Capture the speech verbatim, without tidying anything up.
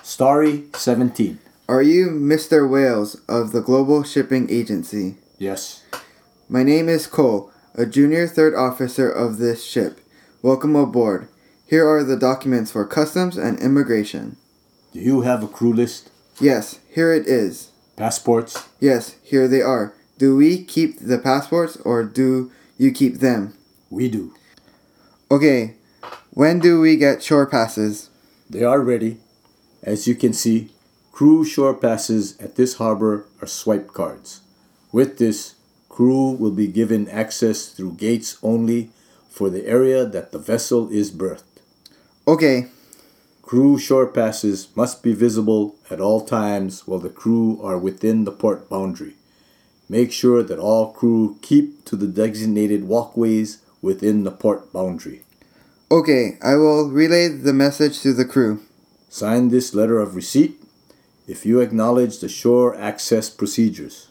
Starry seventeen. Are you Mister Wales of the Global Shipping Agency? Yes. My name is Cole, a junior third officer of this ship. Welcome aboard. Here are the documents for customs and immigration. Do you have a crew list? Yes, here it is. Passports? Yes, here they are. Do we keep the passports or do you keep them? We do. Okay, when do we get shore passes? They are ready. As you can see, crew shore passes at this harbor are swipe cards. With this, crew will be given access through gates only for the area that the vessel is berthed. Okay. Crew shore passes must be visible at all times while the crew are within the port boundary. Make sure that all crew keep to the designated walkways within the port boundary. Okay, I will relay the message to the crew. Sign this letter of receipt if you acknowledge the shore access procedures.